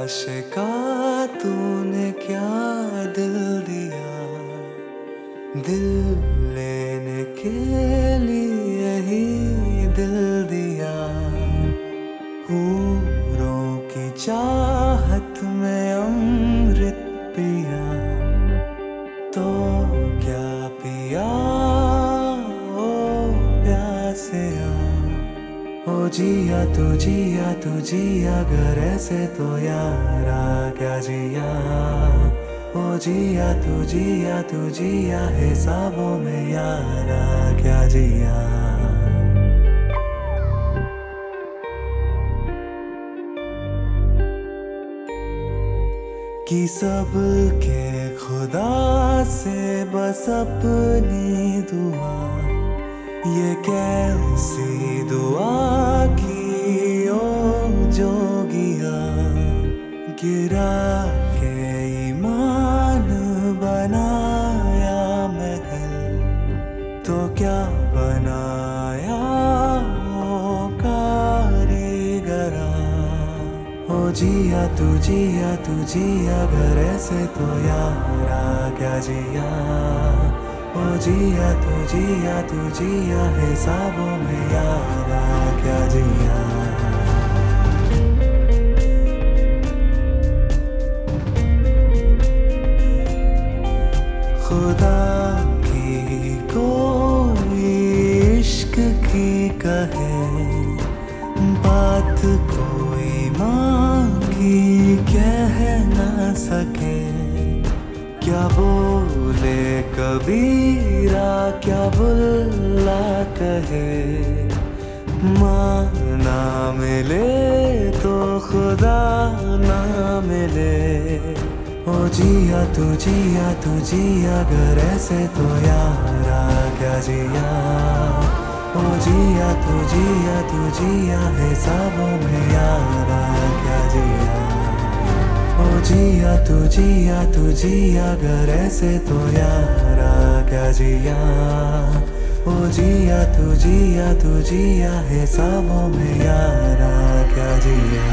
आशिका तूने क्या दिल दिया, दिल लेने के लिए ही दिल दिया। हूरों की चाहत में अमृत पिया, तो क्या पिया ओ प्यासिया। ओ जिया तू जिया अगर ऐसे तो यारा क्या जिया। ओ जिया तू जिया हिसाबों में यारा क्या जिया। कि सबके खुदा से बस अपनी दुआ, ये कैसी दुआ की ओ जोगिया। गिरा के ईमान बनाया महल, तो क्या बनाया ओ कारीगरा। ओ जिया तू जिया अगर ऐसे तो यारा क्या जिया। ओ जिया तू जिया हिसाबों में यारा क्या जिया। खुदा की कोई इश्क की कहे बात, कोई माँ की कह ना सके। क्या बोले कबीरा क्या बुल्ला कहे, माँ ना मिले तो खुदा ना मिले। ओ जिया तू जिया अगर ऐसे तो यारा क्या जिया। ओ जिया तू जिया हिसाबों में यारा क्या जिया। ओ जिया तू जिया अगर ऐसे तो यारा क्या जिया। ओ जिया तू जिया हिसाबों में यारा क्या जिया।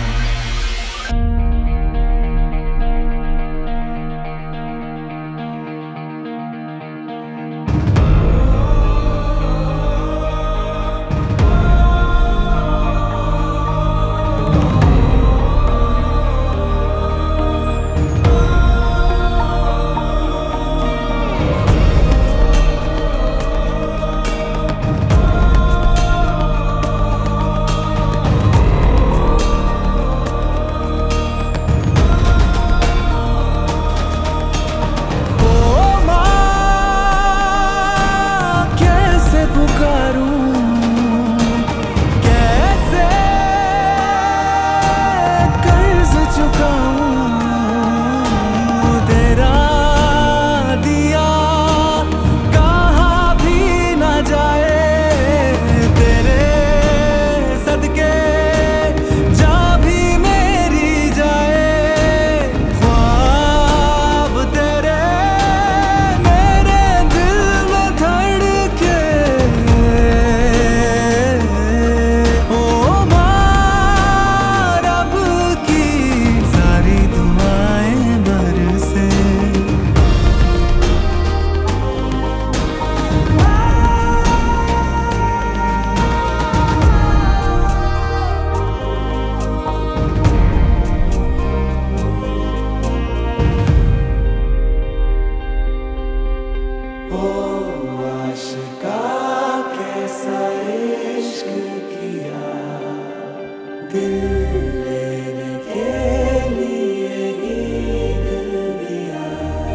दिल लेने के लिए ही दिल दिया।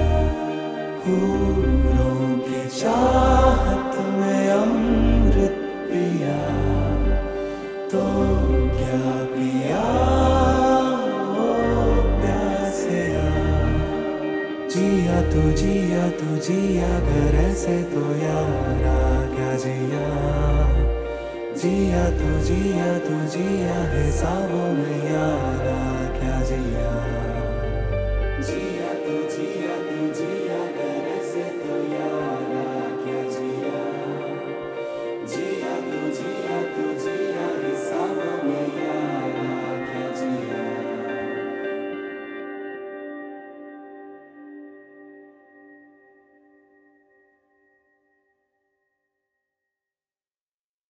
हूरों की चाहत में अमृत पिया, तो क्या पिया ओ प्यासिया। जिया तू जिया अगर ऐसे तो यारा क्या जिया। जिया तू जिया हिसाबों में यारा क्या जिया। जिया तू जिया